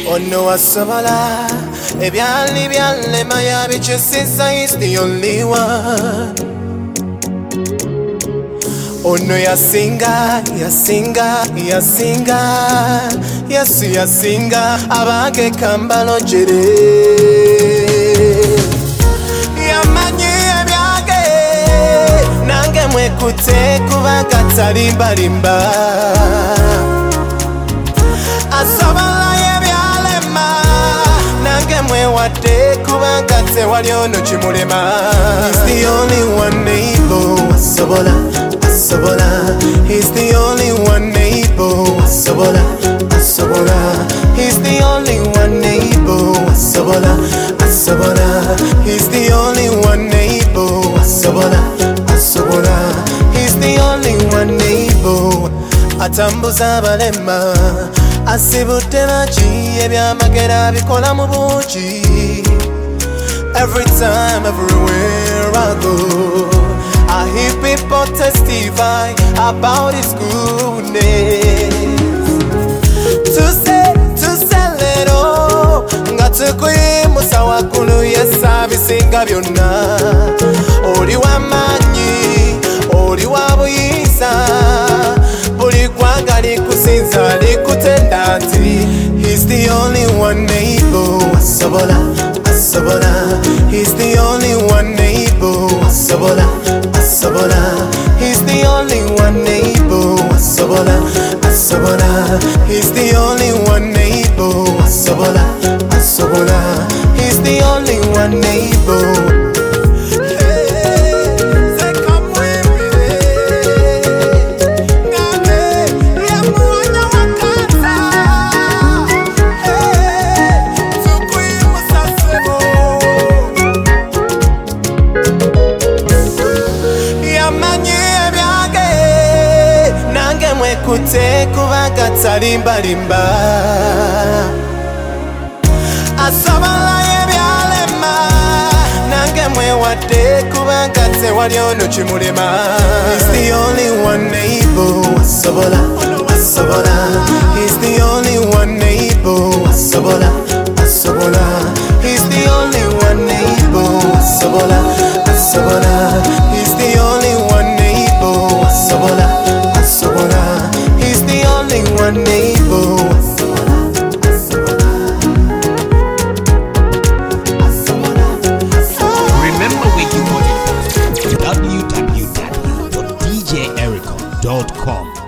Ono asobola ebyali byalema yabikyusisa, is the only one. Ono yasinga, yasinga, yasinga, Yesu yasinga abange kambalojere. Yamanyi ebyange nange mwekute kuba katalimbalimba. Asobola ebyalema nange mwewadde kuba tewali ono kimulema. He's the only one able. Asobola, asobola. He's the only one able. Asobola, asobola. He's the only one able. Asobola, asobola. He's the only one able. Asobola, asobola. He's the only one able. Atambuza abalema, asibudde baki ebyamagera bikola mu bungi. Every time, everywhere I go, I hear people testify about His goodness. To little, nga tukwimusa waggulu Yesu bisinga byonna. Oli w'amaanyi, oli wa buyinza, buli ggwanga likusinza likutenda nti He's the only one able. Asobola, asobola. He's the only one able. Asobola, asobola. He's the only one able. Asobola, asobola. He's the only one able. Asobola, asobola. He's the only one able. Mwekute kuba katalimbalimba. Asobola ebyalema nange mwewadde kuba tewali ono kimulema. He's the only one able. Asobola, asobola. He's the only one able. Asobola, asobola. He's the only one able. Asobola, asobola. He's the only one able. Asobola, asobola. He's the only one able. Remember where you got it from. www.djericom.com